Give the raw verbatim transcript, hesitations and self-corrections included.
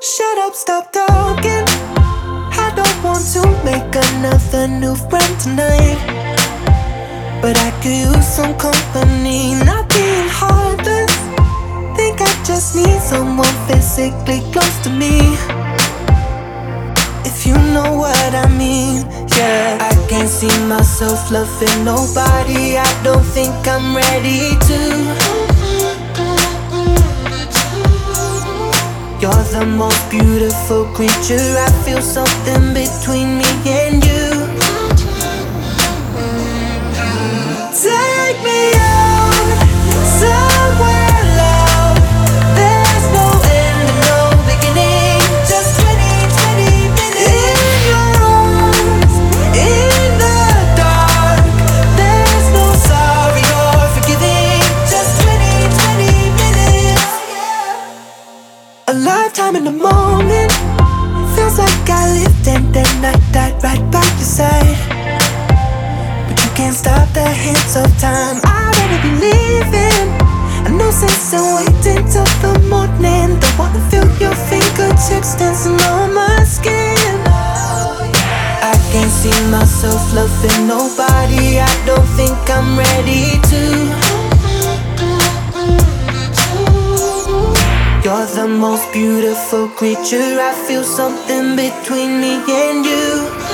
Shut up, stop talking. I don't want to make another new friend tonight, but I could use some company, not being heartless. Think I just need someone physically close to me, if you know what I mean. Yeah, I can't see myself loving nobody. I don't think I'm ready to. You're the most beautiful creature. I feel something between me and you. Take me out somewhere loud. There's no end and no beginning. Just twenty, twenty minutes in your arms, in the dark. There's no sorry or forgiving. Just twenty, twenty minutes. A lifetime in the moment. Feels like I lived and then I died right by your side. But you can't stop the hands of time. I better be leaving. I know sense in waiting till the morning. Don't wanna feel your fingertips dancing on my skin. I can't see myself loving nobody. I don't think I'm ready to. You're the most beautiful creature. I feel something between me and you.